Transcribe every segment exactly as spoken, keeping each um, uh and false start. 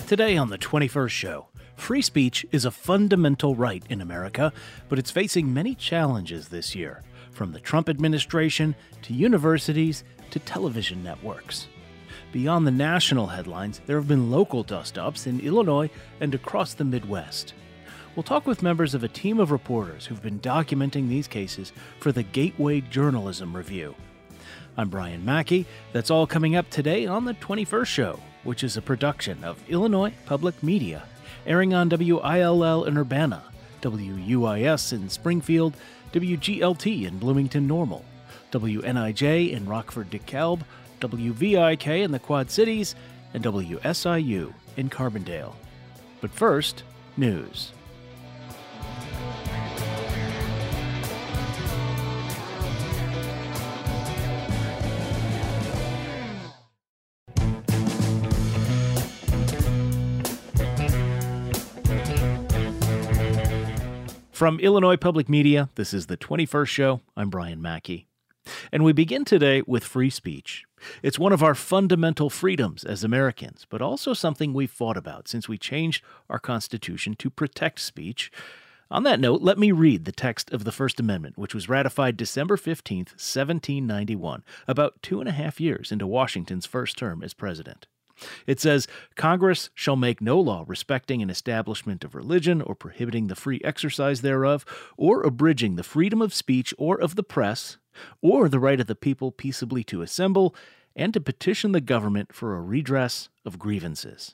Today on the twenty-first Show, free speech is a fundamental right in America, but it's facing many challenges this year, from the Trump administration to universities to television networks. Beyond the national headlines, there have been local dust-ups in Illinois and across the Midwest. We'll talk with members of a team of reporters who've been documenting these cases for the Gateway Journalism Review. I'm Brian Mackey. That's all coming up today on the twenty-first Show, which is a production of Illinois Public Media, airing on W I L L in Urbana, W U I S in Springfield, W G L T in Bloomington Normal, W N I J in Rockford DeKalb, W V I K in the Quad Cities, and W S I U in Carbondale. But first, news. From Illinois Public Media, this is the twenty-first Show. I'm Brian Mackey. And we begin today with free speech. It's one of our fundamental freedoms as Americans, but also something we've fought about since we changed our Constitution to protect speech. On that note, let me read the text of the First Amendment, which was ratified December fifteenth, seventeen ninety-one, about two and a half years into Washington's first term as president. It says, Congress shall make no law respecting an establishment of religion or prohibiting the free exercise thereof, or abridging the freedom of speech or of the press, or the right of the people peaceably to assemble, and to petition the government for a redress of grievances.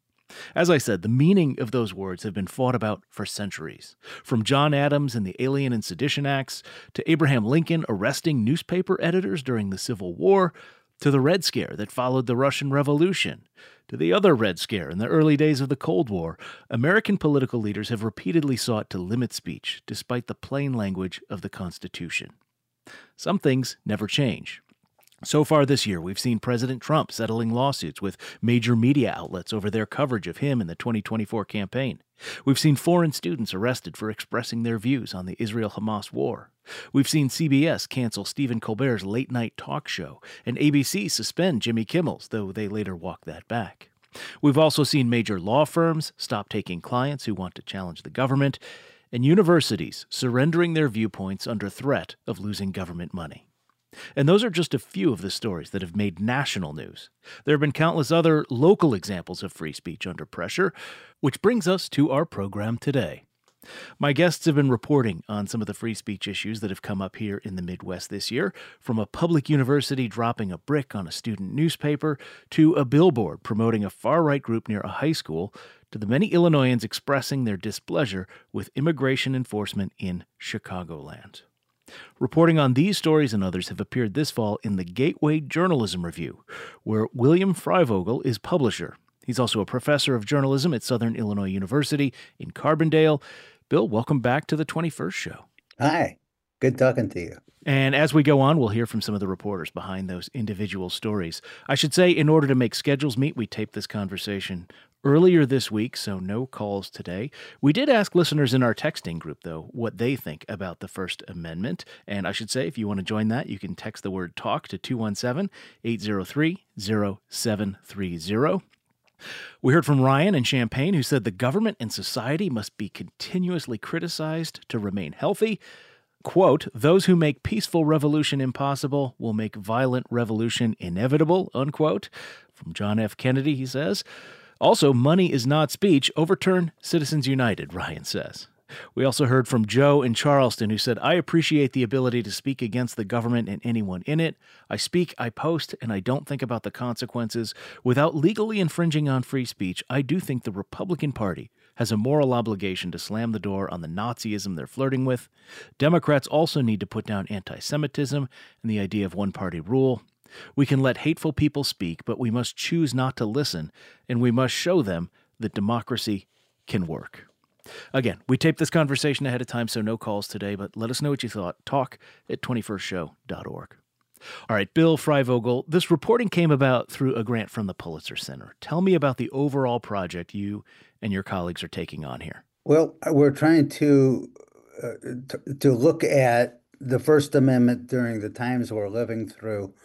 As I said, the meaning of those words have been fought about for centuries. From John Adams and the Alien and Sedition Acts, to Abraham Lincoln arresting newspaper editors during the Civil War, to the Red Scare that followed the Russian Revolution, to the other Red Scare in the early days of the Cold War, American political leaders have repeatedly sought to limit speech despite the plain language of the Constitution. Some things never change. So far this year, we've seen President Trump settling lawsuits with major media outlets over their coverage of him in the twenty twenty-four campaign. We've seen foreign students arrested for expressing their views on the Israel-Hamas war. We've seen C B S cancel Stephen Colbert's late-night talk show, and A B C suspend Jimmy Kimmel's, though they later walked that back. We've also seen major law firms stop taking clients who want to challenge the government, and universities surrendering their viewpoints under threat of losing government money. And those are just a few of the stories that have made national news. There have been countless other local examples of free speech under pressure, which brings us to our program today. My guests have been reporting on some of the free speech issues that have come up here in the Midwest this year, from a public university dropping a brick on a student newspaper, to a billboard promoting a far-right group near a high school, to the many Illinoisans expressing their displeasure with immigration enforcement in Chicagoland. Reporting on these stories and others have appeared this fall in the Gateway Journalism Review, where William Freivogel is publisher. He's also a professor of journalism at Southern Illinois University in Carbondale. Bill, welcome back to the twenty-first Show. Hi. Good talking to you. And as we go on, we'll hear from some of the reporters behind those individual stories. I should say, in order to make schedules meet, we taped this conversation earlier this week, so no calls today. We did ask listeners in our texting group, though, what they think about the First Amendment. And I should say, if you want to join that, you can text the word TALK to two one seven, eight zero three, zero seven three zero. We heard from Ryan in Champaign, who said the government and society must be continuously criticized to remain healthy. Quote, those who make peaceful revolution impossible will make violent revolution inevitable, unquote. From John F. Kennedy, he says. Also, money is not speech. Overturn Citizens United, Ryan says. We also heard from Joe in Charleston, who said, I appreciate the ability to speak against the government and anyone in it. I speak, I post, and I don't think about the consequences. Without legally infringing on free speech, I do think the Republican Party has a moral obligation to slam the door on the Nazism they're flirting with. Democrats also need to put down anti-Semitism and the idea of one-party rule. We can let hateful people speak, but we must choose not to listen, and we must show them that democracy can work. Again, we taped this conversation ahead of time, so no calls today, but let us know what you thought. Talk at twenty-first show dot org. All right, Bill Freivogel, this reporting came about through a grant from the Pulitzer Center. Tell me about the overall project you and your colleagues are taking on here. Well, we're trying to uh, t- to look at the First Amendment during the times we're living through,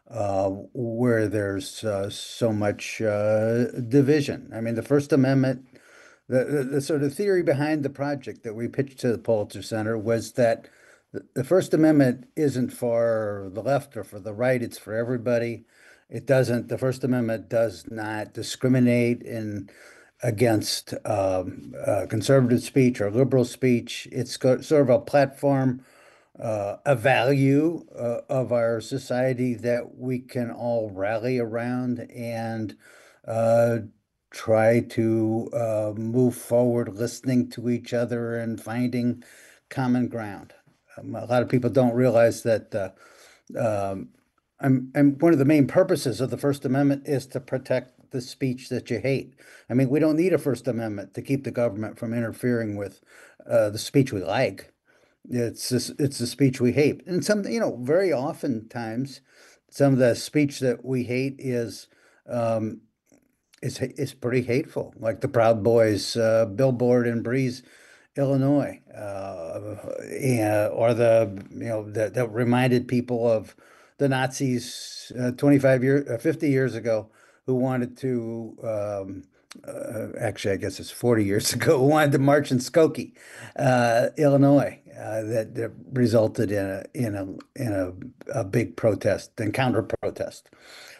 uh, where there's uh, so much uh, division. I mean, the First Amendment, the, the, the sort of theory behind the project that we pitched to the Pulitzer Center was that the, the First Amendment isn't for the left or for the right, it's for everybody. It doesn't, the First Amendment does not discriminate in against um, uh, conservative speech or liberal speech. It's sort of a platform, uh, a value uh, of our society that we can all rally around and uh, try to uh, move forward, listening to each other and finding common ground. Um, a lot of people don't realize that uh, um, I'm, and one of the main purposes of the First Amendment is to protect the speech that you hate. I mean, we don't need a First Amendment to keep the government from interfering with uh, the speech we like. It's this, it's the speech we hate. And some, you know, very oftentimes, some of the speech that we hate is um, is is pretty hateful, like the Proud Boys uh, billboard in Breeze, Illinois, uh, and, or the you know that that reminded people of the Nazis uh, twenty-five years, uh, fifty years ago, who wanted to um, uh, actually, I guess it's forty years ago, who wanted to march in Skokie, uh, Illinois, uh, that, that resulted in a in a in a, a big protest and counter protest.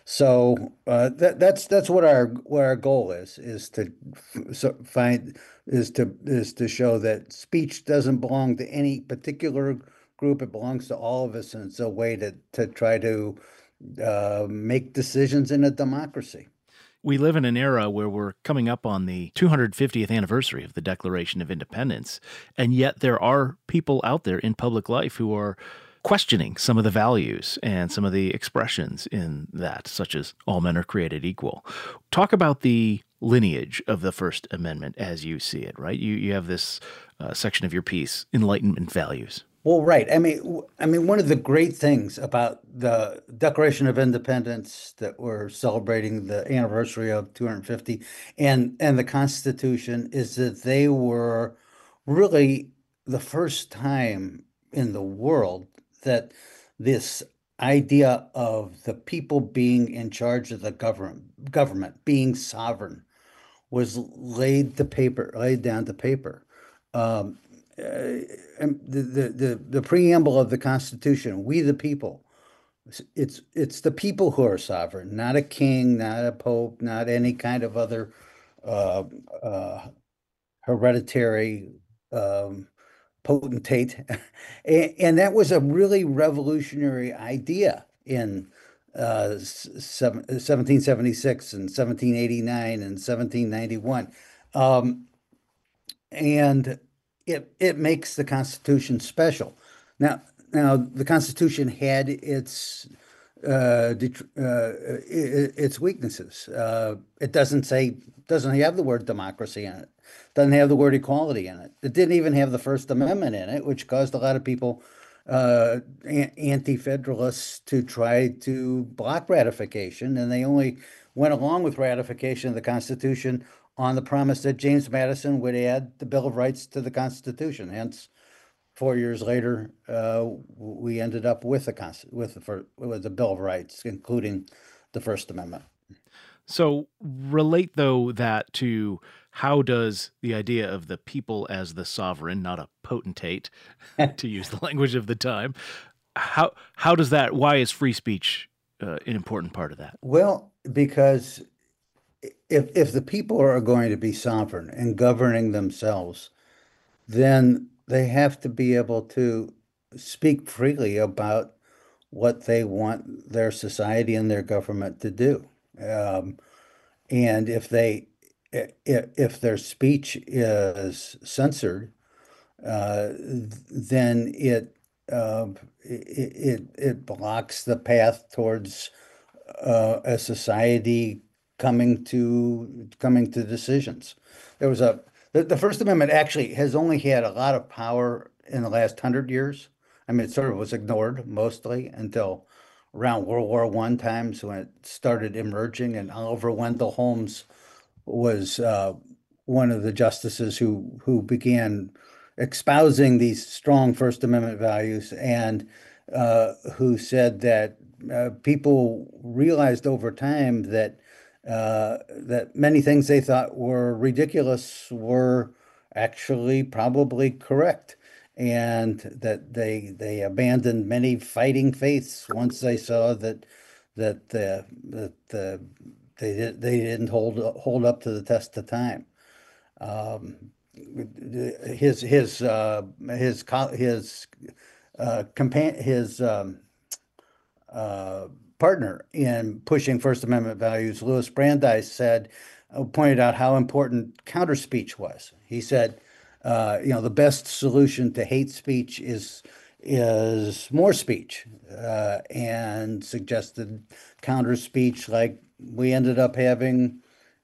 So uh, that that's that's what our what our goal is is to f- so find is to is to show that speech doesn't belong to any particular group. It belongs to all of us, and it's a way to to try to uh, make decisions in a democracy. We live in an era where we're coming up on the two hundred fiftieth anniversary of the Declaration of Independence, and yet there are people out there in public life who are questioning some of the values and some of the expressions in that, such as all men are created equal. Talk about the lineage of the First Amendment as you see it, right? You you have this uh, section of your piece, Enlightenment Values. Well, right. I mean, w- I mean, one of the great things about the Declaration of Independence that we're celebrating the anniversary of two hundred fifty and and the Constitution is that they were really the first time in the world that this idea of the people being in charge of the government, government being sovereign was laid to paper, laid down to paper. Um, uh, and the, the the the preamble of the Constitution, we the people. It's it's the people who are sovereign, not a king, not a pope, not any kind of other uh, uh, hereditary um, potentate. And, and that was a really revolutionary idea in uh, seven, seventeen seventy-six and seventeen eighty-nine and seventeen ninety-one. Um, and it it makes the Constitution special. Now, now the Constitution had its uh, det- uh, i- its weaknesses. Uh, it doesn't say doesn't have the word democracy in it. Doesn't have the word equality in it. It didn't even have the First Amendment in it, which caused a lot of people, uh, an- anti-federalists, to try to block ratification, and they only went along with ratification of the Constitution on the promise that James Madison would add the Bill of Rights to the Constitution. Hence, four years later, uh, we ended up with the Const- with the fir- with the Bill of Rights, including the First Amendment. So relate though that to how does the idea of the people as the sovereign, not a potentate, to use the language of the time, how how does that? Why is free speech uh, an important part of that? Well, because if if the people are going to be sovereign and governing themselves, then they have to be able to speak freely about what they want their society and their government to do. Um, and if they if, if their speech is censored, uh, then it, uh, it it it blocks the path towards uh, a society coming to coming to decisions. There was a the, the First Amendment actually has only had a lot of power in the last hundred years. I mean, it sort of was ignored mostly until around World War One times when it started emerging, and Oliver Wendell Holmes was uh, one of the justices who who began espousing these strong First Amendment values and uh, who said that uh, people realized over time that uh, that many things they thought were ridiculous were actually probably correct, and that they they abandoned many fighting faiths once they saw that that the that the they did, they didn't hold hold up to the test of time. Um, his his uh, his his uh, compan his um, uh, partner in pushing First Amendment values, Louis Brandeis said, uh, pointed out how important counter speech was. He said, uh, you know, the best solution to hate speech is is more speech, uh, and suggested counter speech like we ended up having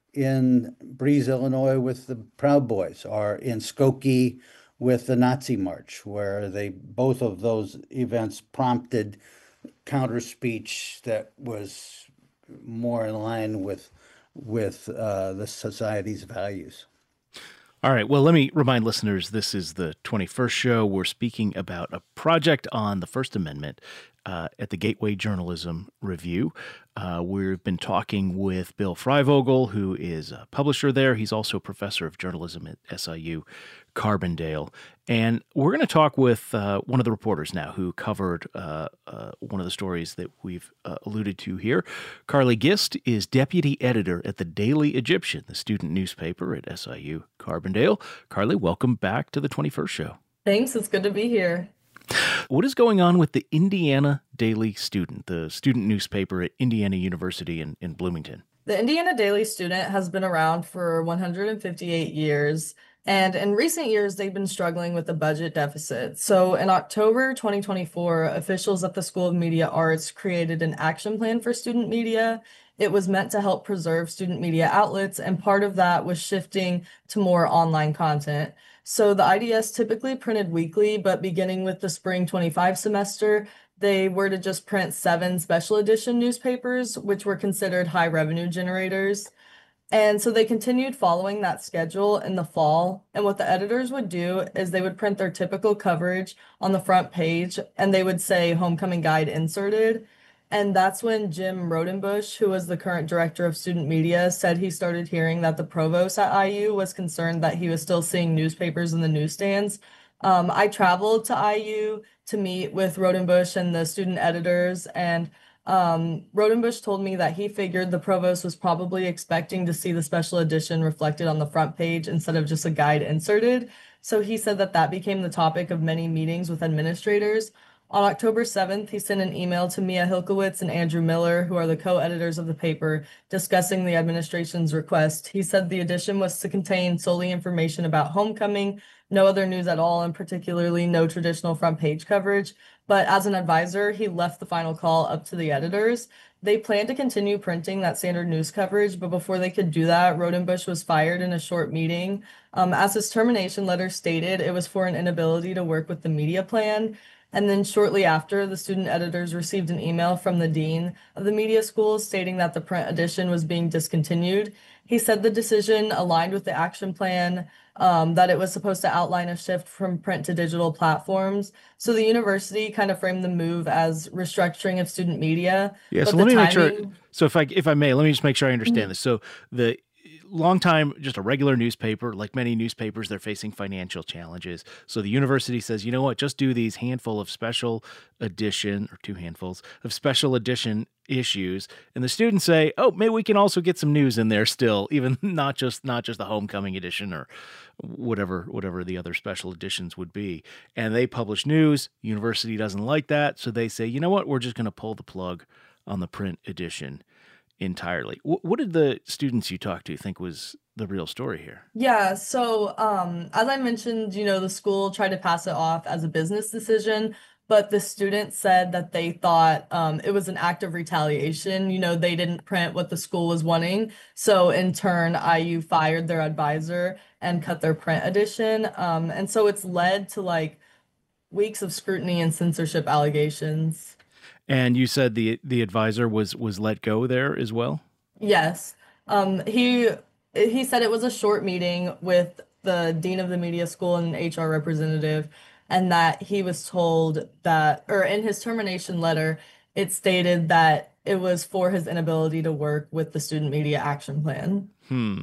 in Breeze, Illinois with the Proud Boys, or in Skokie with the Nazi March, where they both of those events prompted counter speech that was more in line with with uh, the society's values. All right. Well, let me remind listeners this is the twenty-first show. We're speaking about a project on the First Amendment uh, at the Gateway Journalism Review. Uh, we've been talking with Bill Freivogel, who is a publisher there. He's also a professor of journalism at S I U Carbondale. And we're going to talk with uh, one of the reporters now who covered uh, uh, one of the stories that we've uh, alluded to here. Carly Gist is deputy editor at the Daily Egyptian, the student newspaper at S I U Carbondale. Carly, welcome back to the twenty-first show. Thanks. It's good to be here. What is going on with the Indiana Daily Student, the student newspaper at Indiana University in, in Bloomington? The Indiana Daily Student has been around for one hundred fifty-eight years. And in recent years, they've been struggling with a budget deficit. So in October twenty twenty-four, officials at the School of Media Arts created an action plan for student media. It was meant to help preserve student media outlets, and part of that was shifting to more online content. So the I D S typically printed weekly, but beginning with the spring twenty-five semester, they were to just print seven special edition newspapers, which were considered high revenue generators. And so they continued following that schedule in the fall. And what the editors would do is they would print their typical coverage on the front page and they would say homecoming guide inserted. And that's when Jim Rodenbush, who was the current director of student media, said he started hearing that the provost at I U was concerned that he was still seeing newspapers in the newsstands. Um, I traveled to I U to meet with Rodenbush and the student editors, and Um, Rodenbush told me that he figured the provost was probably expecting to see the special edition reflected on the front page instead of just a guide inserted. So he said that that became the topic of many meetings with administrators. On October seventh, he sent an email to Mia Hilkowitz and Andrew Miller, who are the co-editors of the paper, discussing the administration's request. He said the edition was to contain solely information about homecoming, no other news at all, and particularly no traditional front page coverage. But as an advisor, he left the final call up to the editors. They planned to continue printing that standard news coverage, but before they could do that, Rodenbush was fired in a short meeting. Um, as his termination letter stated, it was for an inability to work with the media plan. And then shortly after, the student editors received an email from the dean of the media school stating that the print edition was being discontinued. He said the decision aligned with the action plan, um, that it was supposed to outline a shift from print to digital platforms. So the university kind of framed the move as restructuring of student media. Yeah, but so the let me make sure. timing- So if I if I may, let me just make sure I understand Mhm. this. So the long time, just a regular newspaper, like many newspapers, they're facing financial challenges. So the university says, you know what, just do these handful of special edition, or two handfuls of special edition issues. And the students say, oh, maybe we can also get some news in there still, even not just not just the homecoming edition or whatever whatever the other special editions would be. And they publish news. University doesn't like that. So they say, you know what, we're just going to pull the plug on the print edition entirely. What, what did the students you talked to think was the real story here? Yeah, so um, as I mentioned, you know, the school tried to pass it off as a business decision, but the students said that they thought um, it was an act of retaliation. You know, they didn't print what the school was wanting. So in turn, I U fired their advisor and cut their print edition. Um, and so it's led to like weeks of scrutiny and censorship allegations. And you said the the advisor was was let go there as well? Yes. Um, he he said it was a short meeting with the dean of the media school and an H R representative, and that he was told that, or in his termination letter, it stated that it was for his inability to work with the Student Media Action Plan. Hmm.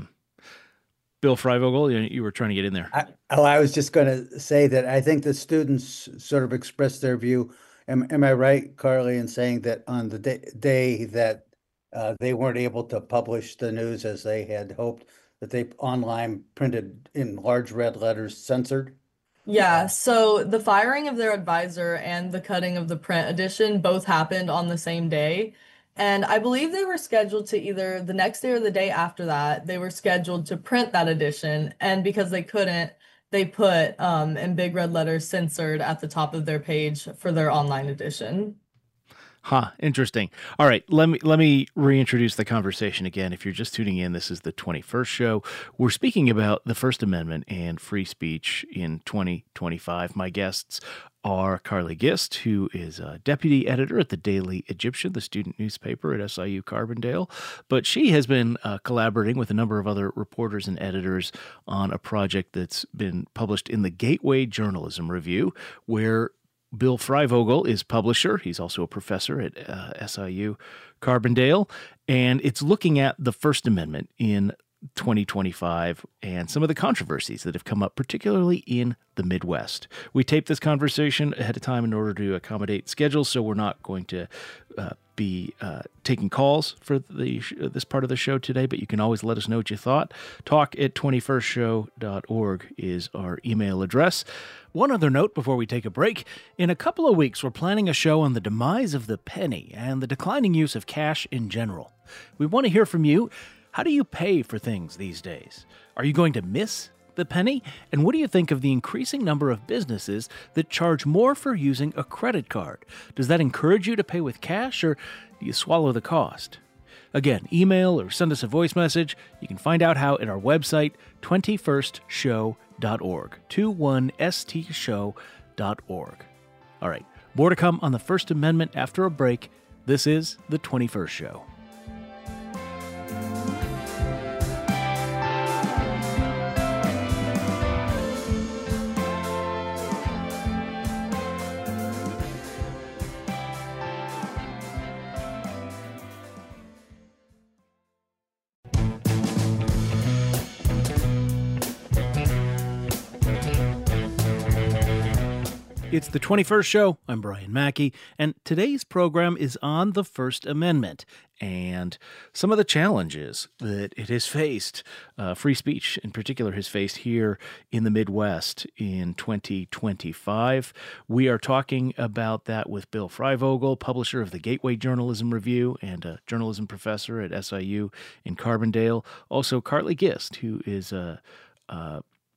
Bill Freivogel, you, you were trying to get in there. I, oh, I was just going to say that I think the students sort of expressed their view. Am, am I right, Carly, in saying that on the day, day that uh, they weren't able to publish the news as they had hoped, that they online printed in large red letters censored? Yeah, so the firing of their advisor and the cutting of the print edition both happened on the same day. And I believe they were scheduled to either the next day or the day after that, they were scheduled to print that edition. And because they couldn't, they put um, in big red letters censored at the top of their page for their online edition. Huh, interesting. All right, let me let me reintroduce the conversation again. If you're just tuning in, this is the twenty-first show. We're speaking about the First Amendment and free speech in twenty twenty-five. My guests are Carly Gist, who is a deputy editor at the Daily Egyptian, the student newspaper at S I U Carbondale. But she has been uh, collaborating with a number of other reporters and editors on a project that's been published in the Gateway Journalism Review, where Bill Freivogel is publisher. He's also a professor at uh, S I U Carbondale, and it's looking at the First Amendment in twenty twenty-five and some of the controversies that have come up, particularly in the Midwest. We taped this conversation ahead of time in order to accommodate schedules, so we're not going to uh, be uh, taking calls for the this part of the show today, but you can always let us know what you thought. Talk at twenty-first show dot org is our email address. One other note before we take a break. In a couple of weeks, we're planning a show on the demise of the penny and the declining use of cash in general. We want to hear from you. How do you pay for things these days? Are you going to miss the penny? And what do you think of the increasing number of businesses that charge more for using a credit card? Does that encourage you to pay with cash, or do you swallow the cost? Again, email or send us a voice message. You can find out how at our website, twenty-first show dot org, twenty-one s t show dot org. All right, more to come on the First Amendment after a break. This is The twenty-first Show. It's the twenty-first Show. I'm Brian Mackey, and today's program is on the First Amendment and some of the challenges that it has faced. Uh, free speech, in particular, has faced here in the Midwest in twenty twenty-five. We are talking about that with Bill Freivogel, publisher of the Gateway Journalism Review and a journalism professor at S I U in Carbondale. Also, Carly Gist, who is a uh,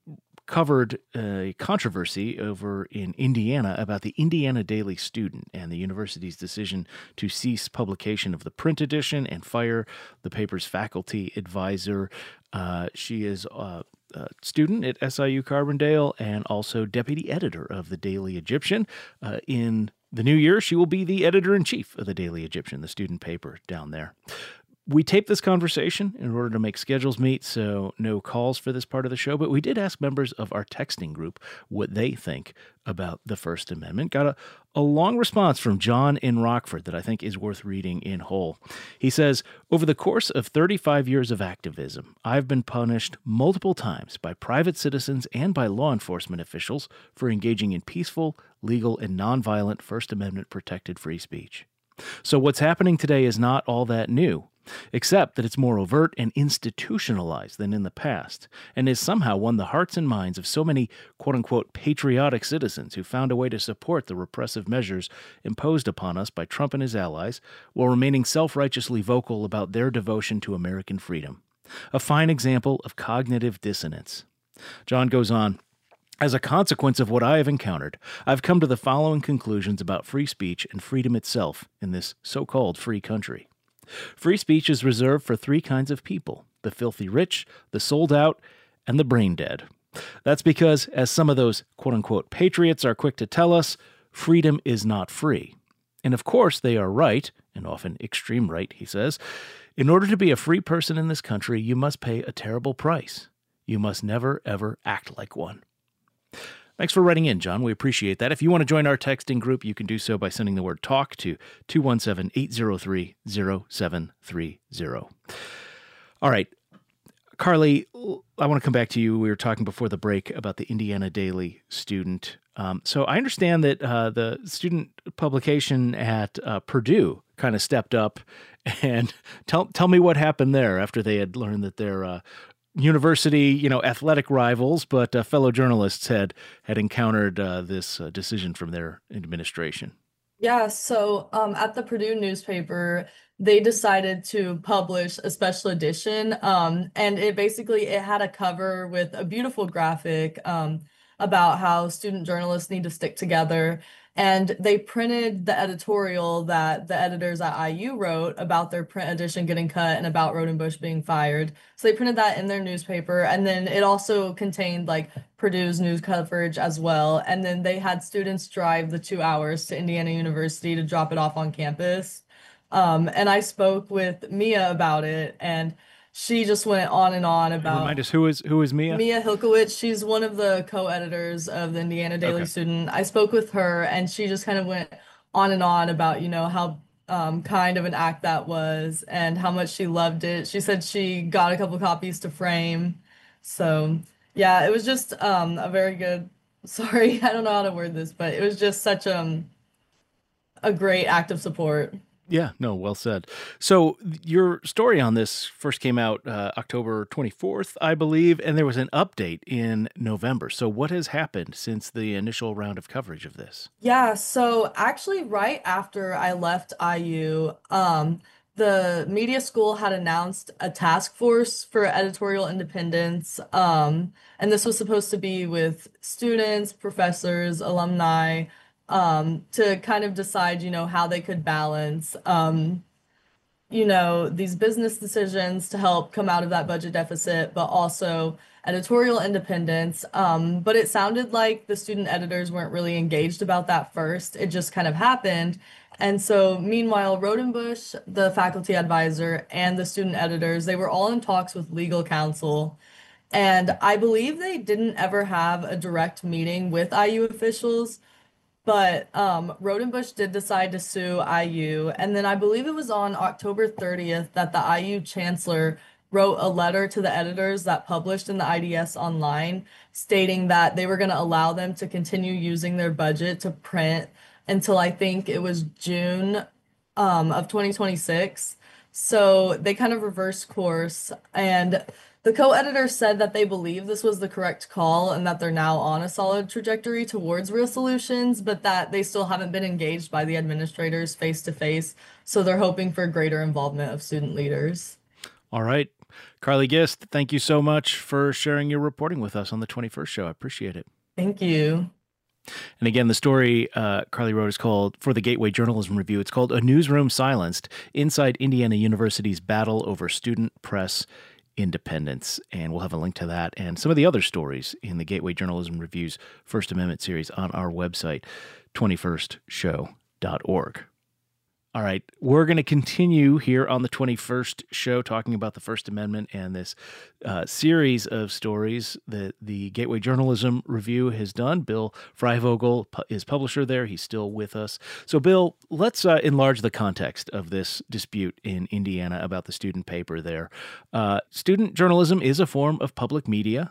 covered a controversy over in Indiana about the Indiana Daily Student and the university's decision to cease publication of the print edition and fire the paper's faculty advisor. Uh, she is a, a student at S I U Carbondale and also deputy editor of the Daily Egyptian. Uh, in the new year, she will be the editor-in-chief of the Daily Egyptian, the student paper down there. We taped this conversation in order to make schedules meet, so no calls for this part of the show, but we did ask members of our texting group what they think about the First Amendment. Got a, a long response from John in Rockford that I think is worth reading in whole. He says, over the course of thirty-five years of activism, I've been punished multiple times by private citizens and by law enforcement officials for engaging in peaceful, legal, and nonviolent First Amendment protected free speech. So what's happening today is not all that new, except that it's more overt and institutionalized than in the past, and has somehow won the hearts and minds of so many quote-unquote patriotic citizens who found a way to support the repressive measures imposed upon us by Trump and his allies, while remaining self-righteously vocal about their devotion to American freedom. A fine example of cognitive dissonance. John goes on, as a consequence of what I have encountered, I've come to the following conclusions about free speech and freedom itself in this so-called free country. Free speech is reserved for three kinds of people: the filthy rich, the sold out, and the brain dead. That's because, as some of those quote-unquote patriots are quick to tell us, freedom is not free. And of course they are right, and often extreme right, he says. In order to be a free person in this country, you must pay a terrible price. You must never, ever act like one. Thanks for writing in, John. We appreciate that. If you want to join our texting group, you can do so by sending the word talk to two one seven, eight zero three, zero seven three zero. All right. Carly, I want to come back to you. We were talking before the break about the Indiana Daily Student. Um, so I understand that uh, the student publication at uh, Purdue kind of stepped up, and tell tell me what happened there after they had learned that their uh, university, you know, athletic rivals, but uh, fellow journalists had had encountered uh, this uh, decision from their administration. Yeah, so um, at the Purdue newspaper, they decided to publish a special edition, um, and it basically it had a cover with a beautiful graphic um, about how student journalists need to stick together. And they printed the editorial that the editors at I U wrote about their print edition getting cut and about Rodenbush being fired. So they printed that in their newspaper, and then it also contained like Purdue's news coverage as well. And then they had students drive the two hours to Indiana University to drop it off on campus. Um, and I spoke with Mia about it, and she just went on and on Remind about us, who is who is Mia? Mia Hilkowitz. She's one of the co-editors of the Indiana Daily Okay. Student. I spoke with her, and she just kind of went on and on about, you know, how um, kind of an act that was and how much she loved it. She said she got a couple copies to frame. So, yeah, it was just um, a very good, sorry, I don't know how to word this, but it was just such um, a great act of support. Yeah, no, well said. So your story on this first came out uh, October twenty-fourth, I believe, and there was an update in November. So what has happened since the initial round of coverage of this? Yeah, so actually, right after I left I U, um, the media school had announced a task force for editorial independence. Um, and this was supposed to be with students, professors, alumni, um, to kind of decide, you know, how they could balance, um, you know, these business decisions to help come out of that budget deficit, but also editorial independence. Um, but it sounded like the student editors weren't really engaged about that first. It just kind of happened. And so, meanwhile, Rodenbush, the faculty advisor, and the student editors, they were all in talks with legal counsel. And I believe they didn't ever have a direct meeting with I U officials, but um, Rodenbush did decide to sue I U. And then I believe it was on October thirtieth that the I U chancellor wrote a letter to the editors that published in the I D S online stating that they were going to allow them to continue using their budget to print until I think it was June um, of twenty twenty-six. So they kind of reversed course. And the co-editor said that they believe this was the correct call and that they're now on a solid trajectory towards real solutions, but that they still haven't been engaged by the administrators face to face. So they're hoping for greater involvement of student leaders. All right. Carly Gist, thank you so much for sharing your reporting with us on the twenty-first show. I appreciate it. Thank you. And again, the story uh, Carly wrote is called, for the Gateway Journalism Review, it's called A Newsroom Silenced, Inside Indiana University's Battle Over Student Press Independence. And we'll have a link to that and some of the other stories in the Gateway Journalism Review's First Amendment series on our website, twenty-first show dot org. All right, we're going to continue here on the twenty-first show talking about the First Amendment and this uh, series of stories that the Gateway Journalism Review has done. Bill Freivogel pu- is publisher there. He's still with us. So, Bill, let's uh, enlarge the context of this dispute in Indiana about the student paper there. Uh, student journalism is a form of public media,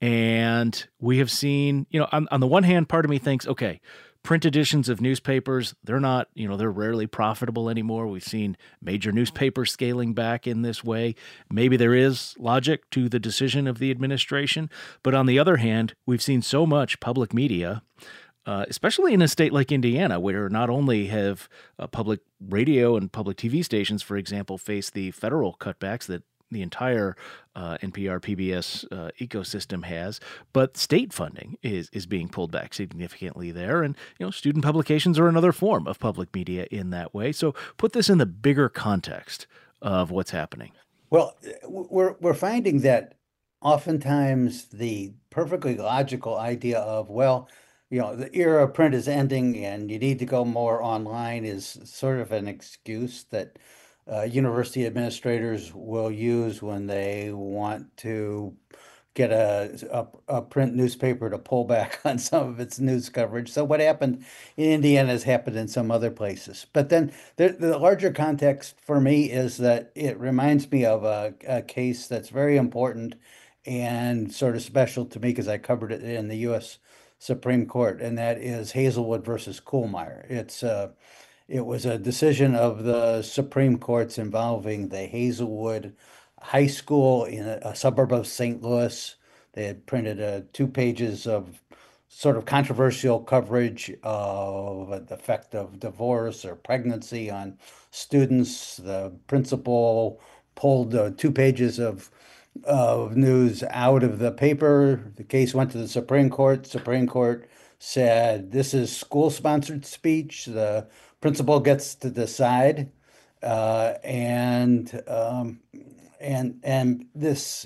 and we have seen, you know, on, on the one hand, part of me thinks, okay, print editions of newspapers, they're not, you know, they're rarely profitable anymore. We've seen major newspapers scaling back in this way. Maybe there is logic to the decision of the administration. But on the other hand, we've seen so much public media, uh, especially in a state like Indiana, where not only have uh, public radio and public T V stations, for example, faced the federal cutbacks that the entire uh, N P R P B S uh, ecosystem has, but state funding is is being pulled back significantly there. And, you know, student publications are another form of public media in that way. So put this in the bigger context of what's happening. Well, we're we're finding that oftentimes the perfectly logical idea of, well, you know, the era of print is ending and you need to go more online is sort of an excuse that uh, university administrators will use when they want to get a, a, a print newspaper to pull back on some of its news coverage. So what happened in Indiana has happened in some other places. But then the, the larger context for me is that it reminds me of a, a case that's very important and sort of special to me because I covered it in the U S Supreme Court, and that is Hazelwood versus Kuhlmeyer. It's uh, it was a decision of the Supreme Courts involving the Hazelwood High School in a, a suburb of Saint Louis. They had printed uh, two pages of sort of controversial coverage of the effect of divorce or pregnancy on students. The principal pulled uh, two pages of of news out of the paper. The case went to the Supreme Court. Supreme Court said this is school-sponsored speech. The principal gets to decide, uh, and um, and and this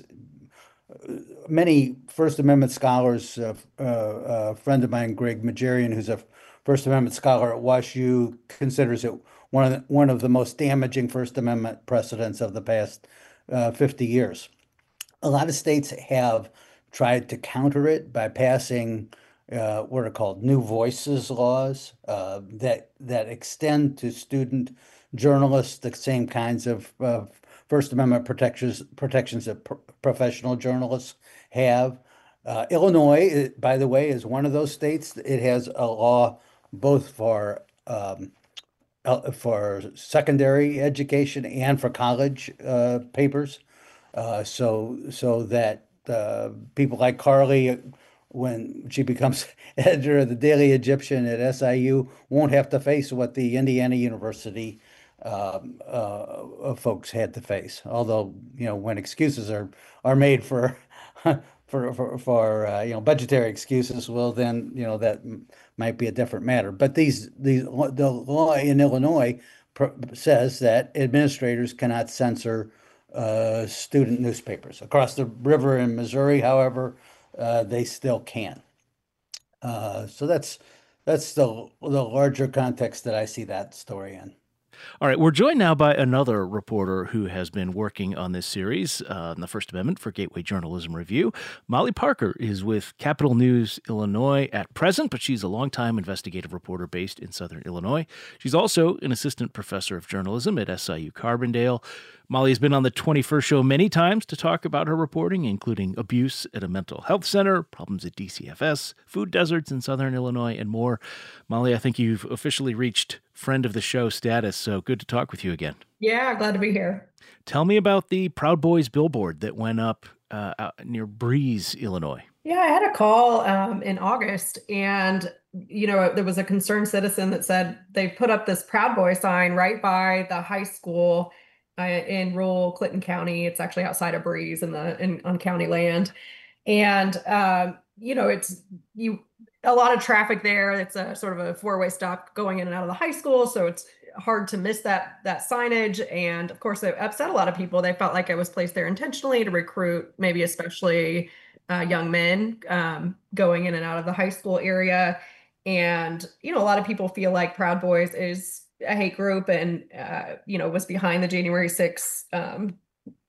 many First Amendment scholars. Uh, uh, a friend of mine, Greg Majerian, who's a First Amendment scholar at WashU, considers it one of the, one of the most damaging First Amendment precedents of the past uh, fifty years. A lot of states have tried to counter it by passing uh, what are called new voices laws uh, that that extend to student journalists the same kinds of uh, First Amendment protections protections that pro professional journalists have. Uh, Illinois, by the way, is one of those states. It has a law both for um, for secondary education and for college uh, papers. Uh, so so that uh, people like Carly, when she becomes editor of the Daily Egyptian at S I U, won't have to face what the Indiana University um, uh, folks had to face. Although, you know, when excuses are are made for for for, for uh, you know, budgetary excuses, well, then, you know, that might be a different matter. But these these the law in Illinois says that administrators cannot censor Uh, student newspapers. Across the river in Missouri, however, uh, they still can. Uh, so that's that's the the larger context that I see that story in. All right, we're joined now by another reporter who has been working on this series uh, on the First Amendment for Gateway Journalism Review. Molly Parker is with Capital News Illinois at present, but she's a longtime investigative reporter based in Southern Illinois. She's also an assistant professor of journalism at S I U Carbondale. Molly has been on the twenty-first show many times to talk about her reporting, including abuse at a mental health center, problems at D C F S, food deserts in Southern Illinois, and more. Molly, I think you've officially reached friend of the show status, so good to talk with you again. Yeah, glad to be here. Tell me about the Proud Boys billboard that went up uh, out near Breeze, Illinois. Yeah, I had a call um, in August, and you know, there was a concerned citizen that said they put up this Proud Boy sign right by the high school Uh, in rural Clinton County. It's actually outside of Breeze in the in on county land, and um, you know, it's you a lot of traffic there. It's a sort of a four-way stop going in and out of the high school, so it's hard to miss that that signage. And of course, it upset a lot of people. They felt like it was placed there intentionally to recruit, maybe especially uh, young men um, going in and out of the high school area. And you know, a lot of people feel like Proud Boys is a hate group and, uh, you know, was behind the January sixth um,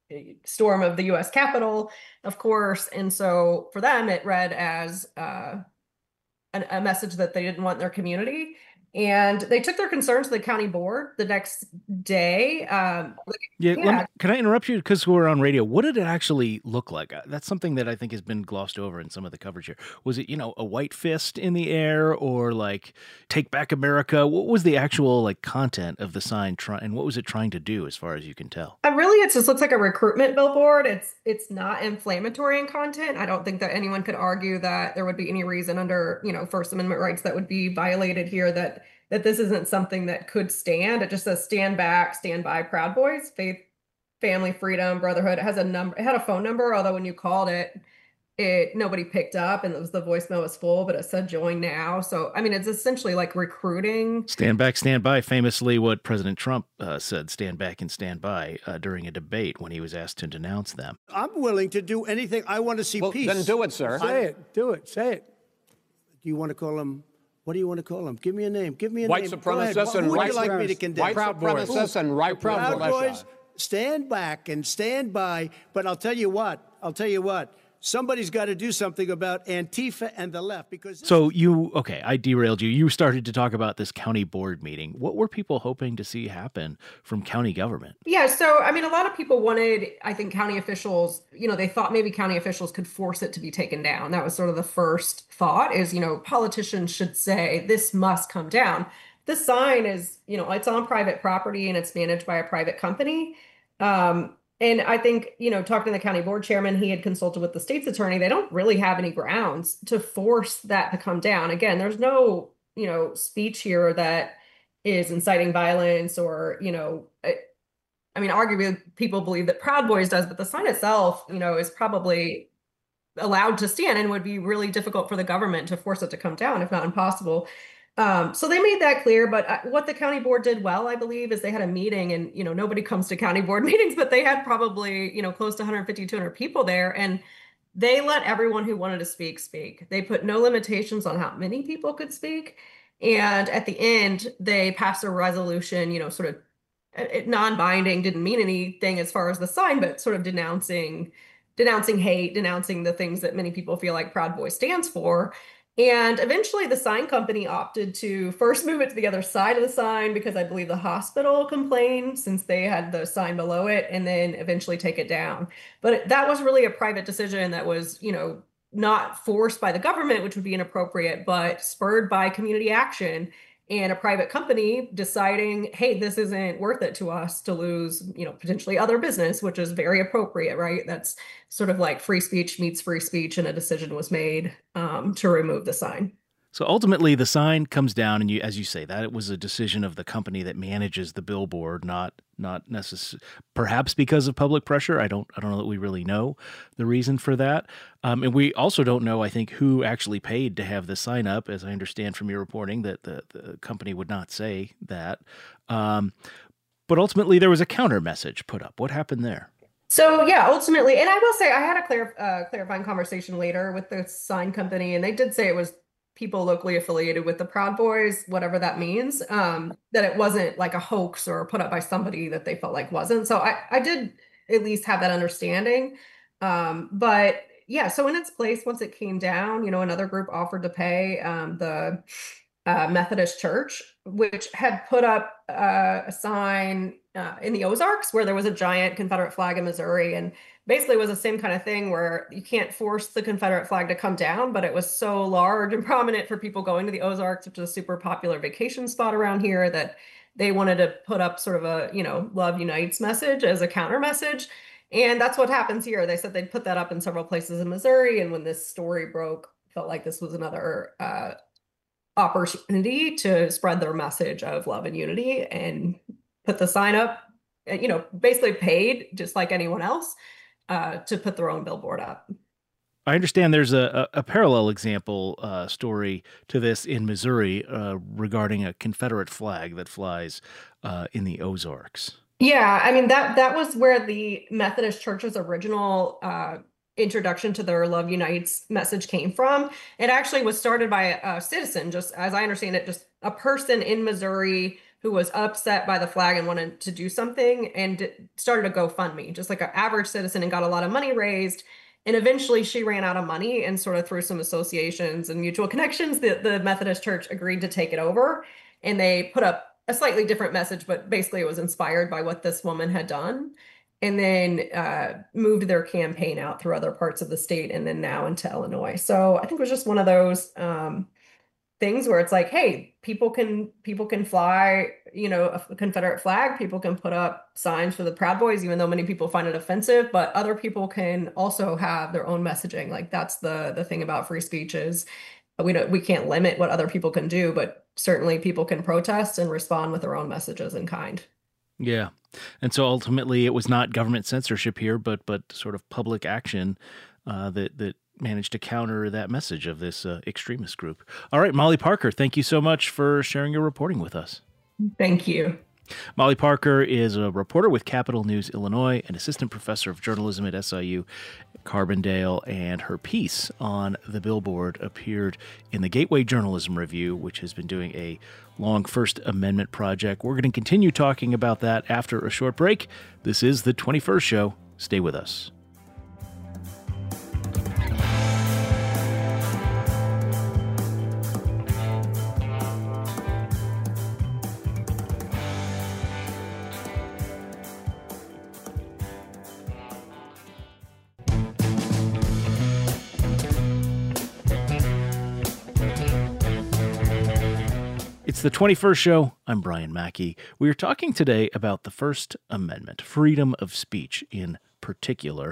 storm of the U S Capitol, of course. And so for them, it read as uh, an, a message that they didn't want in their community. And they took their concerns to the county board the next day. Um, yeah, yeah. Let me, can I interrupt you because we're on radio? What did it actually look like? That's something that I think has been glossed over in some of the coverage here. Was it, you know, a white fist in the air or like Take Back America? What was the actual like content of the sign try, and what was it trying to do as far as you can tell? Uh, really, it just looks like a recruitment billboard. It's it's not inflammatory in content. I don't think that anyone could argue that there would be any reason under, you know, First Amendment rights that would be violated here, that that this isn't something that could stand. It just says stand back, stand by Proud Boys, faith, family, freedom, brotherhood. It has a number, it had a phone number, although when you called it, it nobody picked up and it was the voicemail was full, but it said join now. So, I mean, it's essentially like recruiting. Stand back, stand by. Famously what President Trump uh, said, stand back and stand by uh, during a debate when he was asked to denounce them. I'm willing to do anything. I want to see well, peace. Then do it, sir. Say it. Do it. Say it. Do you want to call them? What do you want to call them? Give me a name. Give me a white name. supremacists and Who would right you like me to condemn? White Proud supremacists and right Proud militia. Boys, stand back and stand by. But I'll tell you what. I'll tell you what. somebody's got to do something about Antifa and the left because. So you, okay, I derailed you. You started to talk about this county board meeting. What were people hoping to see happen from county government? Yeah, so I mean, a lot of people wanted, I think, county officials, you know, they thought maybe county officials could force it to be taken down. That was sort of the first thought is, you know, politicians should say this must come down. The sign is, you know, it's on private property and it's managed by a private company. Um, And I think, you know, talking to the county board chairman, he had consulted with the state's attorney. They don't really have any grounds to force that to come down. Again, there's no, you know, speech here that is inciting violence or, you know, I, I mean, arguably people believe that Proud Boys does, but the sign itself, you know, is probably allowed to stand and would be really difficult for the government to force it to come down, if not impossible. Um, so they made that clear, but uh, what the county board did well, I believe, is they had a meeting and, you know, nobody comes to county board meetings, but they had probably, you know, close to one hundred fifty, two hundred people there. And they let everyone who wanted to speak, speak. They put no limitations on how many people could speak. And at the end, they passed a resolution, you know, sort of uh, non-binding, didn't mean anything as far as the sign, but sort of denouncing, denouncing hate, denouncing the things that many people feel like Proud Boys stands for. And eventually the sign company opted to first move it to the other side of the sign because I believe the hospital complained since they had the sign below it, and then eventually take it down. But that was really a private decision that was, you know, not forced by the government, which would be inappropriate, but spurred by community action and a private company deciding, hey, this isn't worth it to us to lose, you know, potentially other business, which is very appropriate, right? That's sort of like free speech meets free speech, and a decision was made um, to remove the sign. So ultimately, the sign comes down, and you, as you say, that it was a decision of the company that manages the billboard, not not necessarily, perhaps because of public pressure. I don't, I don't know that we really know the reason for that, um, and we also don't know, I think, who actually paid to have the sign up. As I understand from your reporting, that the, the company would not say that, um, but ultimately there was a counter message put up. What happened there? So yeah, ultimately, and I will say I had a clear, uh, clarifying conversation later with the sign company, and they did say it was people locally affiliated with the Proud Boys, whatever that means, um, that it wasn't like a hoax or put up by somebody that they felt like wasn't. So I, I did at least have that understanding. Um, but yeah, so in its place, once it came down, you know, another group offered to pay um, the uh, Methodist Church, which had put up uh, a sign uh, in the Ozarks where there was a giant Confederate flag in Missouri, and basically it was the same kind of thing where you can't force the Confederate flag to come down, but it was so large and prominent for people going to the Ozarks, which is a super popular vacation spot around here, that they wanted to put up sort of a, you know, Love Unites message as a counter message. And that's what happens here. They said they'd put that up in several places in Missouri. And when this story broke, felt like this was another uh, opportunity to spread their message of love and unity and put the sign up, you know, basically paid just like anyone else uh, to put their own billboard up. I understand there's a, a, a parallel example uh, story to this in Missouri uh, regarding a Confederate flag that flies uh, in the Ozarks. Yeah, I mean, that that was where the Methodist Church's original uh, introduction to their Love Unites message came from. It actually was started by a, a citizen, just as I understand it, just a person in Missouri who was upset by the flag and wanted to do something and started a GoFundMe, just like an average citizen, and got a lot of money raised. And eventually she ran out of money, and sort of through some associations and mutual connections, the, the Methodist Church agreed to take it over. And they put up a slightly different message, but basically it was inspired by what this woman had done. And then uh, moved their campaign out through other parts of the state, and then now into Illinois. So I think it was just one of those um, things where it's like, hey, people can people can fly, you know, a Confederate flag. People can put up signs for the Proud Boys, even though many people find it offensive. But other people can also have their own messaging. Like, that's the the thing about free speech is we don't we can't limit what other people can do, but certainly people can protest and respond with their own messages in kind. Yeah. And so ultimately it was not government censorship here, but but sort of public action uh, that, that managed to counter that message of this uh, extremist group. All right, Molly Parker, thank you so much for sharing your reporting with us. Thank you. Molly Parker is a reporter with Capital News Illinois, an assistant professor of journalism at S I U Carbondale, and her piece on the billboard appeared in the Gateway Journalism Review, which has been doing a long First Amendment project. We're going to continue talking about that after a short break. This is the twenty-first Show. Stay with us. It's the twenty-first show. I'm Brian Mackey. We are talking today about the First Amendment, freedom of speech in particular,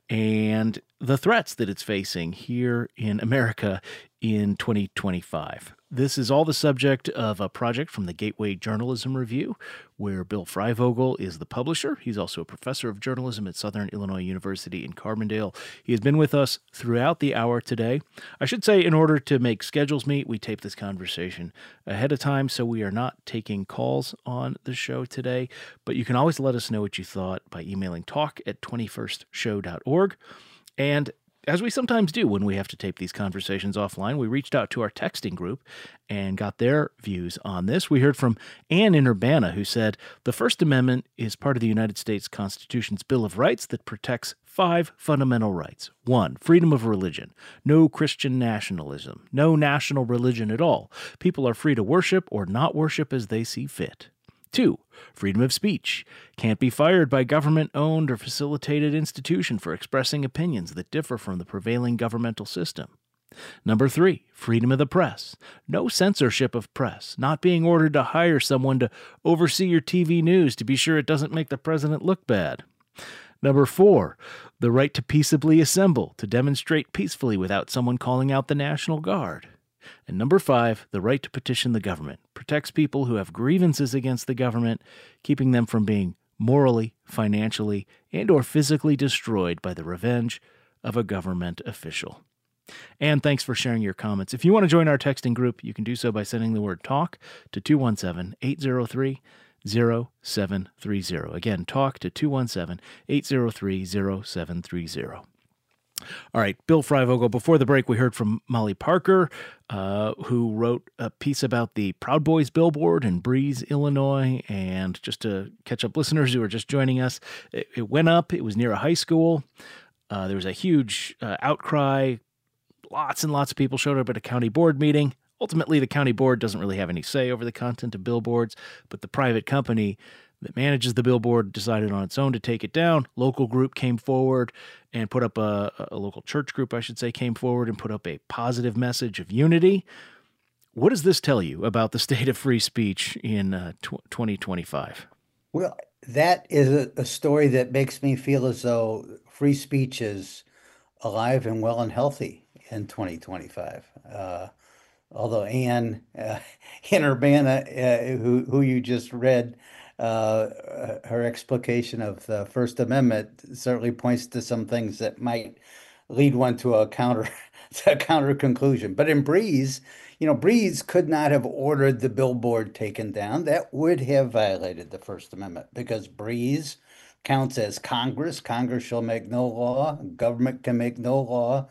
and the threats that it's facing here in America in twenty twenty-five. This is all the subject of a project from the Gateway Journalism Review, where Bill Freivogel is the publisher. He's also a professor of journalism at Southern Illinois University in Carbondale. He has been with us throughout the hour today. I should say, in order to make schedules meet, we tape this conversation ahead of time, so we are not taking calls on the show today. But you can always let us know what you thought by emailing talk at twenty-first show dot org. And as we sometimes do when we have to tape these conversations offline, we reached out to our texting group and got their views on this. We heard from Ann in Urbana, who said, the First Amendment is part of the United States Constitution's Bill of Rights that protects five fundamental rights. One, freedom of religion. No Christian nationalism. No national religion at all. People are free to worship or not worship as they see fit. Two, freedom of speech. Can't be fired by government-owned or facilitated institution for expressing opinions that differ from the prevailing governmental system. Number three, freedom of the press. No censorship of press. Not being ordered to hire someone to oversee your T V news to be sure it doesn't make the president look bad. Number four, the right to peaceably assemble, to demonstrate peacefully without someone calling out the National Guard. And number five, the right to petition the government, protects people who have grievances against the government, keeping them from being morally, financially, and or physically destroyed by the revenge of a government official. And thanks for sharing your comments. If you want to join our texting group, you can do so by sending the word TALK to two one seven, eight zero three, zero seven three zero. Again, TALK to two one seven, eight zero three, zero seven three zero. All right, Bill Freivogel. Before the break, we heard from Molly Parker, uh, who wrote a piece about the Proud Boys billboard in Breeze, Illinois. And just to catch up listeners who are just joining us, it, it went up. It was near a high school. Uh, there was a huge uh, outcry. Lots and lots of people showed up at a county board meeting. Ultimately, the county board doesn't really have any say over the content of billboards, but the private company that manages the billboard decided on its own to take it down. Local group came forward and put up a, a local church group, I should say, came forward and put up a positive message of unity. What does this tell you about the state of free speech in uh, twenty twenty-five? Well, that is a, a story that makes me feel as though free speech is alive and well and healthy in twenty twenty-five. Uh, although Ann uh, in Urbana, uh, who, who you just read, Uh, her explication of the First Amendment certainly points to some things that might lead one to a counter to a counter conclusion. But in Breeze, you know, Breeze could not have ordered the billboard taken down. That would have violated the First Amendment because Breeze counts as Congress. Congress shall make no law. Government can make no law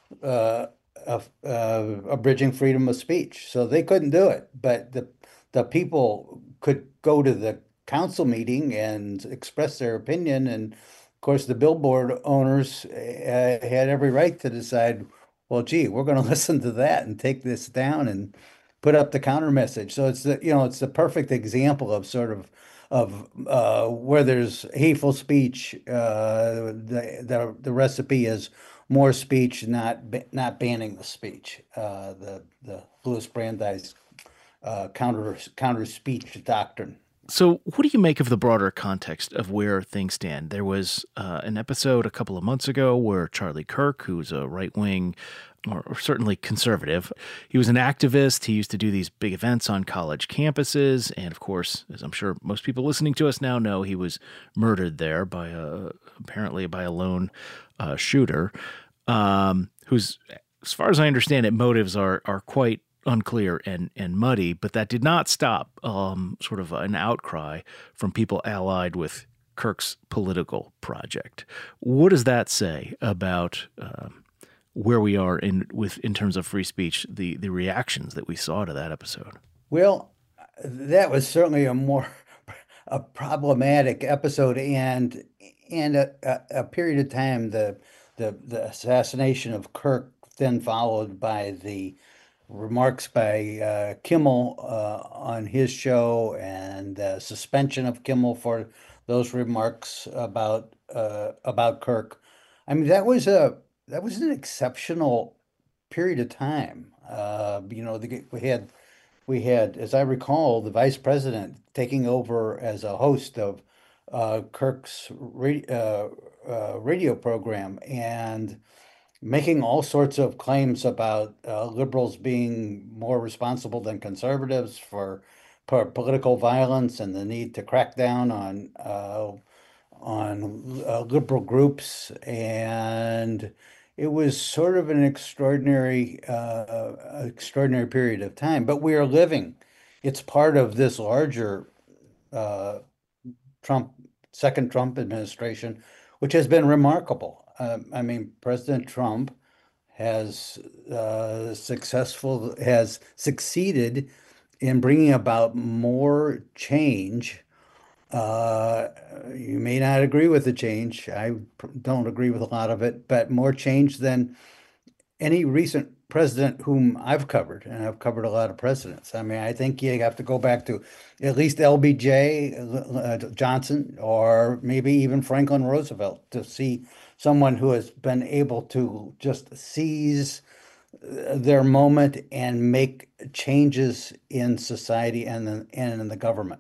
uh, of uh, abridging freedom of speech. So they couldn't do it. But the the people could go to the council meeting and express their opinion. And of course, the billboard owners uh, had every right to decide, well, gee, we're going to listen to that and take this down and put up the counter message. So it's the, you know, it's the perfect example of sort of of uh, where there's hateful speech. Uh, the, the the recipe is more speech, not not banning the speech. Uh, the the Louis Brandeis uh, counter counter speech doctrine. So what do you make of the broader context of where things stand? There was uh, an episode a couple of months ago where Charlie Kirk, who's a right-wing or, or certainly conservative, he was an activist. He used to do these big events on college campuses. And of course, as I'm sure most people listening to us now know, he was murdered there by a, apparently by a lone uh, shooter, um, who's, as far as I understand it, motives are are quite unclear and, and muddy, but that did not stop um, sort of an outcry from people allied with Kirk's political project. What does that say about um, where we are in with in terms of free speech, the, the reactions that we saw to that episode? Well, that was certainly a more a problematic episode and and a, a, a period of time, the, the the assassination of Kirk, then followed by the remarks by uh, Kimmel uh, on his show and uh, suspension of Kimmel for those remarks about uh, about Kirk. I mean, that was a that was an exceptional period of time. Uh, you know, the, we had we had, as I recall, the vice president taking over as a host of uh, Kirk's ra uh, uh, radio program and making all sorts of claims about uh, liberals being more responsible than conservatives for, for political violence and the need to crack down on uh, on uh, liberal groups. And it was sort of an extraordinary, uh, extraordinary period of time. But we are living. It's part of this larger uh, Trump, second Trump administration, which has been remarkable. Um, I mean, President Trump has uh, successful has succeeded in bringing about more change. Uh, you may not agree with the change. I don't agree with a lot of it, but more change than any recent president whom I've covered, and I've covered a lot of presidents. I mean, I think you have to go back to at least L B J uh, Johnson or maybe even Franklin Roosevelt to see someone who has been able to just seize uh, their moment and make changes in society and, the, and in the government.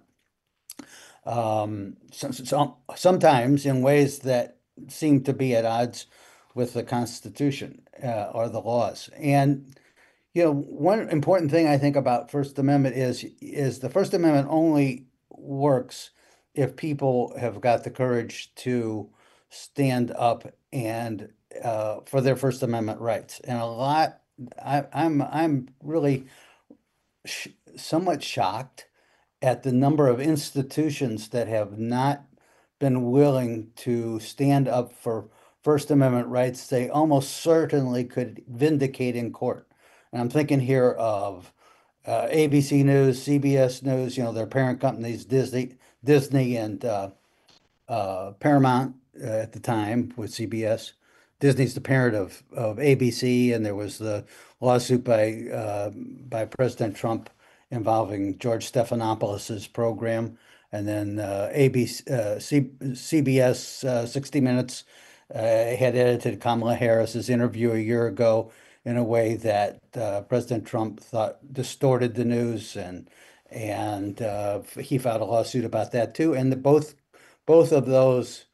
Um, so, so, sometimes in ways that seem to be at odds with the Constitution uh, or the laws. And you know, one important thing I think about First Amendment is is the First Amendment only works if people have got the courage to stand up and uh, for their First Amendment rights. And a lot, I, I'm I'm really sh somewhat shocked at the number of institutions that have not been willing to stand up for First Amendment rights they almost certainly could vindicate in court. And I'm thinking here of uh, A B C News, C B S News, you know, their parent companies, Disney, Disney and uh, uh, Paramount uh, at the time with C B S. Disney's the parent of, of A B C, and there was the lawsuit by uh, by President Trump involving George Stephanopoulos' program, and then uh, A B C, uh, C, CBS uh, sixty minutes uh, had edited Kamala Harris's interview a year ago in a way that uh, President Trump thought distorted the news, and and uh, he filed a lawsuit about that too. And the, both both of those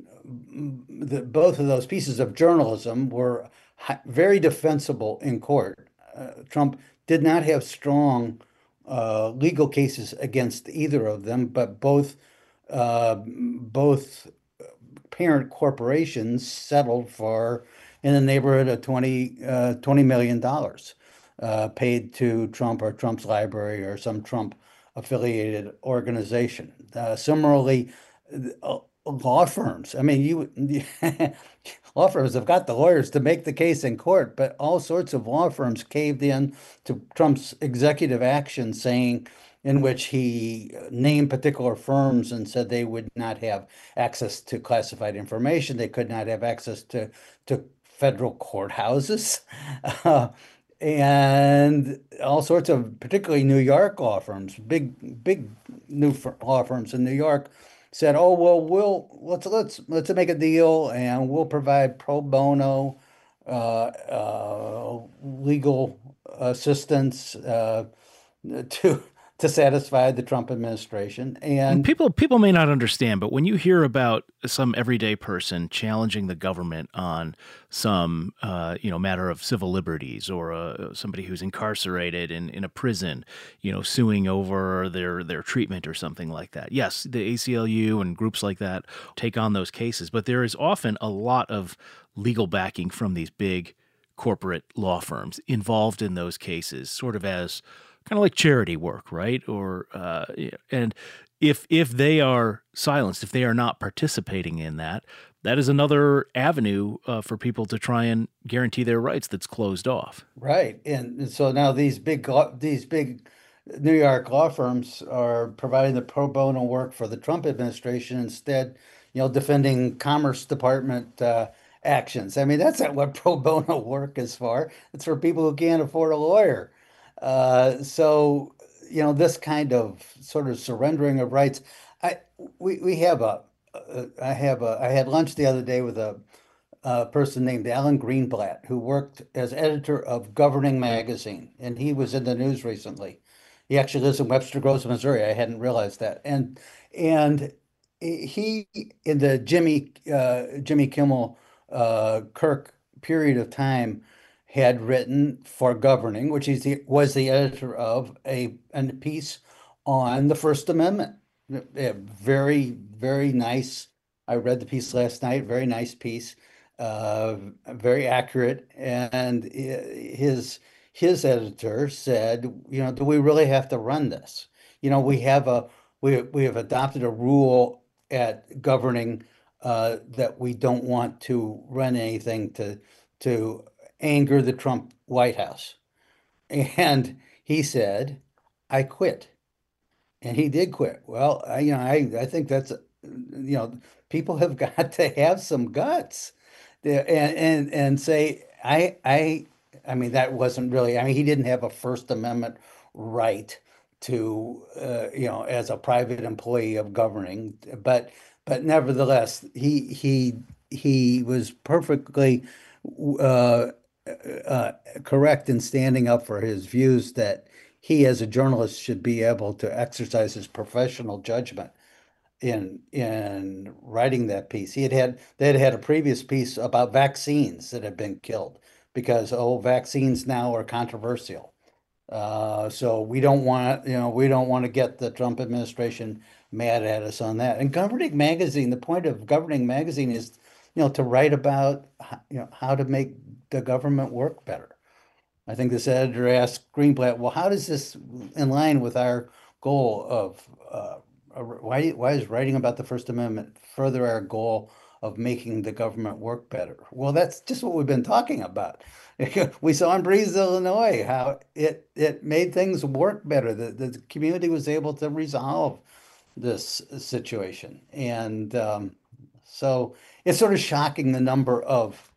the, both of those pieces of journalism were very defensible in court. Uh, Trump did not have strong uh, legal cases against either of them, but both uh, both parent corporations settled for in the neighborhood of twenty, uh, twenty million dollars uh, paid to Trump or Trump's library or some Trump affiliated organization. Uh, similarly, uh, law firms. I mean, you law firms have got the lawyers to make the case in court, but all sorts of law firms caved in to Trump's executive action saying in which he named particular firms and said they would not have access to classified information. They could not have access to, to federal courthouses. Uh, and all sorts of, particularly New York law firms, big, big new law firms in New York said, "Oh, well, we'll let's let's let's make a deal, and we'll provide pro bono uh, uh, legal assistance uh, to to satisfy the Trump administration." And people people may not understand, but when you hear about some everyday person challenging the government on some uh, you know matter of civil liberties, or uh, somebody who's incarcerated in, in a prison, you know, suing over their their treatment or something like that. Yes, the A C L U and groups like that take on those cases, but there is often a lot of legal backing from these big corporate law firms involved in those cases, sort of as kind of like charity work, right? Or uh, and if if they are silenced, if they are not participating in that, that is another avenue uh, for people to try and guarantee their rights that's closed off. Right, and, and so now these big these big New York law firms are providing the pro bono work for the Trump administration instead, you know, defending Commerce Department uh, actions. I mean, that's not what pro bono work is for. It's for people who can't afford a lawyer. Uh, so, you know, this kind of sort of surrendering of rights. I we we have a, a I have a I had lunch the other day with a, a person named Alan Greenblatt who worked as editor of Governing Magazine, and he was in the news recently. He actually lives in Webster Groves, Missouri. I hadn't realized that. And and he in the Jimmy uh, Jimmy Kimmel uh, Kirk period of time had written for Governing, which he was the editor of a, a piece on the First Amendment. A very, very nice. I read the piece last night. Very nice piece, uh, very accurate. And his his editor said, you know, do we really have to run this? You know, we have a we we have adopted a rule at Governing uh, that we don't want to run anything to to anger the Trump White House. And he said, I quit. And he did quit. Well, I, you know, I, I think that's, you know, people have got to have some guts and, and, and say, I, I, I mean, that wasn't really, I mean, he didn't have a First Amendment right to, uh, you know, as a private employee of Governing, but, but nevertheless, he, he, he was perfectly, uh, uh, correct in standing up for his views that he, as a journalist, should be able to exercise his professional judgment in in writing that piece. He had had they had had a previous piece about vaccines that had been killed because oh, vaccines now are controversial. Uh, so we don't want you know we don't want to get the Trump administration mad at us on that. And Governing Magazine, the point of Governing Magazine is you know to write about you know how to make the government work better. I think this editor asked Greenblatt, well, how does this in line with our goal of uh, why why is writing about the First Amendment further our goal of making the government work better? Well, that's just what we've been talking about. We saw in Breese, Illinois, how it it made things work better. The, the community was able to resolve this situation. And um, so it's sort of shocking the number of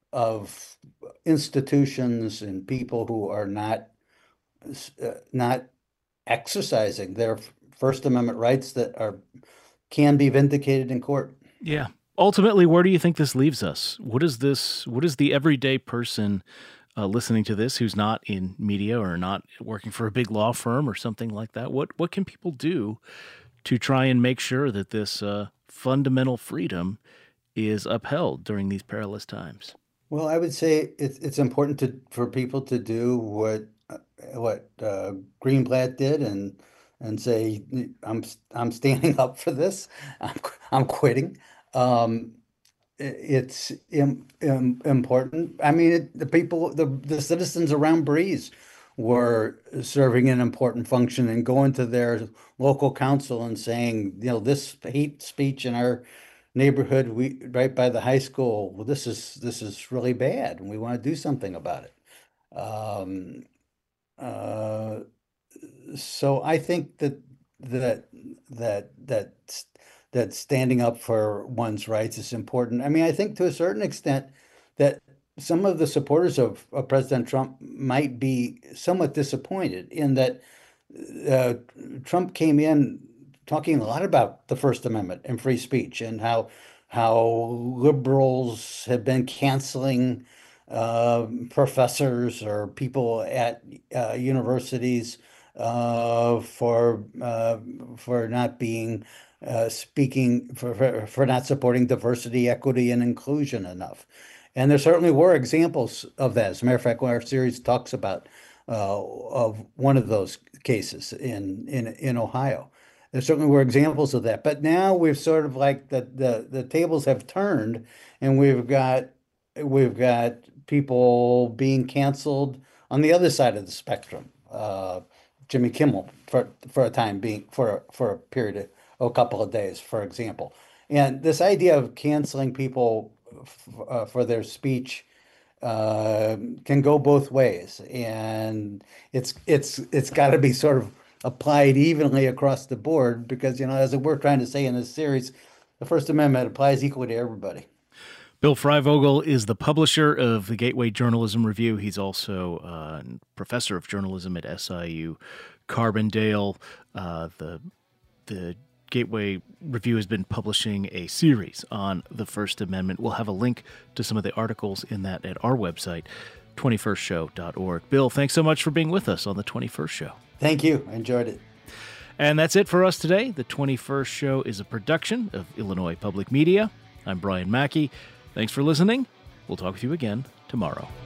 of institutions and people who are not uh, not exercising their First Amendment rights that are can be vindicated in court. Yeah. Ultimately, where do you think this leaves us? What is this? What is the everyday person uh, listening to this who's not in media or not working for a big law firm or something like that? What what can people do to try and make sure that this uh, fundamental freedom is upheld during these perilous times? Well, I would say it's it's important to for people to do what uh, what uh, Greenblatt did and and say I'm I'm standing up for this. I'm I'm quitting. Um, it's im, im, important. I mean, it, the people, the the citizens around Breese were serving an important function and going to their local council and saying, you know, this hate speech in our neighborhood, we right by the high school, well, this is this is really bad, and we want to do something about it. Um, uh, so I think that that that that that standing up for one's rights is important. I mean, I think to a certain extent that some of the supporters of, of President Trump might be somewhat disappointed in that uh, Trump came in talking a lot about the First Amendment and free speech and how how liberals have been canceling uh, professors or people at uh, universities uh, for uh, for not being uh, speaking for, for for not supporting diversity, equity, and inclusion enough. And there certainly were examples of that. As a matter of fact, our series talks about uh, of one of those cases in in in Ohio. There certainly were examples of that, but now we've sort of like the the the tables have turned, and we've got we've got people being canceled on the other side of the spectrum. Uh, Jimmy Kimmel for for a time being for for a period of oh, a couple of days, for example, and this idea of canceling people f uh, for their speech uh, can go both ways, and it's it's it's got to be sort of applied evenly across the board because, you know, as we're trying to say in this series, the First Amendment applies equally to everybody. Bill Freivogel is the publisher of the Gateway Journalism Review. He's also a professor of journalism at S I U Carbondale. Uh, the the Gateway Review has been publishing a series on the First Amendment. We'll have a link to some of the articles in that at our website, twenty-first show dot org. Bill, thanks so much for being with us on the twenty-first Show. Thank you. I enjoyed it. And that's it for us today. The twenty-first Show is a production of Illinois Public Media. I'm Brian Mackey. Thanks for listening. We'll talk with you again tomorrow.